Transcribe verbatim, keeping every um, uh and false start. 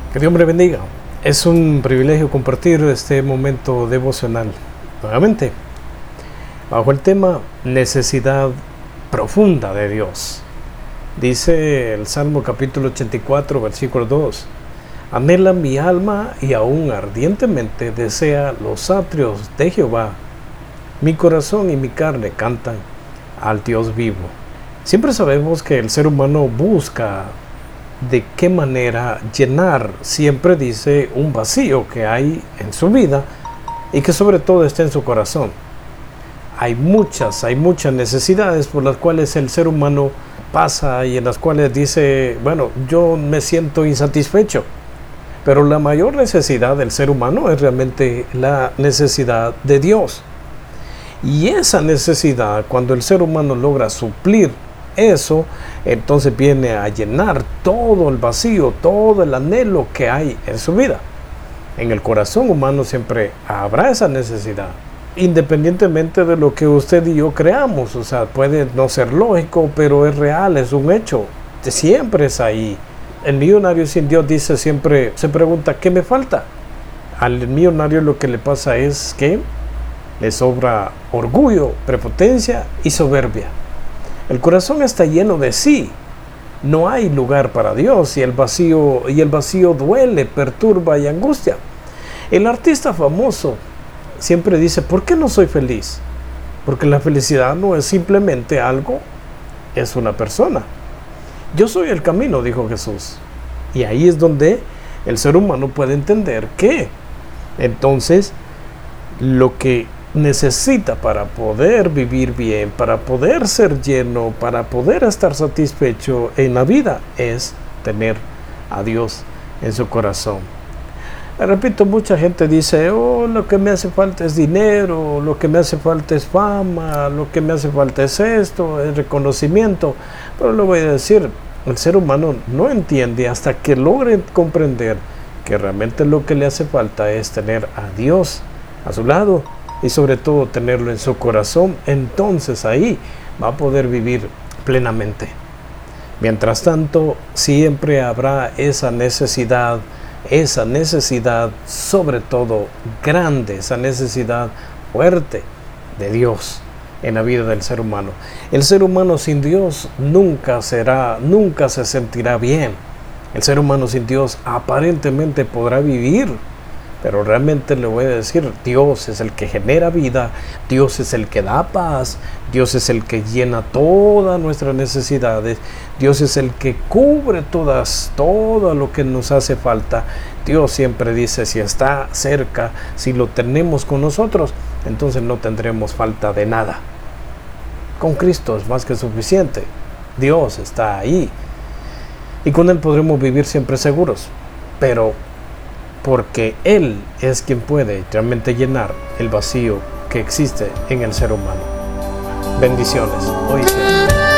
Que Dios me le bendiga. Es un privilegio compartir este momento devocional nuevamente bajo el tema necesidad profunda de Dios. Dice el Salmo capítulo ochenta y cuatro, versículo dos: anhela mi alma y aún ardientemente desea los atrios de Jehová. Mi corazón y mi carne cantan al Dios vivo. Siempre sabemos que el ser humano busca de qué manera llenar, siempre dice, un vacío que hay en su vida y que sobre todo está en su corazón. Hay muchas, hay muchas necesidades por las cuales el ser humano pasa y en las cuales dice, bueno, yo me siento insatisfecho. Pero la mayor necesidad del ser humano es realmente la necesidad de Dios. Y esa necesidad, cuando el ser humano logra suplir eso, entonces viene a llenar todo el vacío, todo el anhelo que hay en su vida. En el corazón humano siempre habrá esa necesidad, independientemente de lo que usted y yo creamos. O sea, puede no ser lógico, pero es real, es un hecho, siempre es ahí. El millonario sin Dios dice siempre, se pregunta, ¿qué me falta? Al millonario lo que le pasa es que le sobra orgullo, prepotencia y soberbia. El corazón está lleno de sí. No hay lugar para Dios y el vacío, y el vacío duele, perturba y angustia. El artista famoso siempre dice, ¿por qué no soy feliz? Porque la felicidad no es simplemente algo, es una persona. Yo soy el camino, dijo Jesús. Y ahí es donde el ser humano puede entender que entonces lo que necesita para poder vivir bien, para poder ser lleno, para poder estar satisfecho en la vida, es tener a Dios en su corazón. Repito, mucha gente dice, oh, lo que me hace falta es dinero, lo que me hace falta es fama, lo que me hace falta es esto, es reconocimiento. Pero le voy a decir, el ser humano no entiende hasta que logre comprender que realmente lo que le hace falta es tener a Dios a su lado y sobre todo tenerlo en su corazón. Entonces ahí va a poder vivir plenamente. Mientras tanto, siempre habrá esa necesidad, esa necesidad sobre todo grande, esa necesidad fuerte de Dios en la vida del ser humano. El ser humano sin Dios nunca será, nunca se sentirá bien. El ser humano sin Dios aparentemente podrá vivir, pero realmente le voy a decir, Dios es el que genera vida, Dios es el que da paz, Dios es el que llena todas nuestras necesidades, Dios es el que cubre todas, todo lo que nos hace falta. Dios siempre dice, si está cerca, si lo tenemos con nosotros, entonces no tendremos falta de nada. Con Cristo es más que suficiente. Dios está ahí y con Él podremos vivir siempre seguros, pero porque Él es quien puede realmente llenar el vacío que existe en el ser humano. Bendiciones. Hoy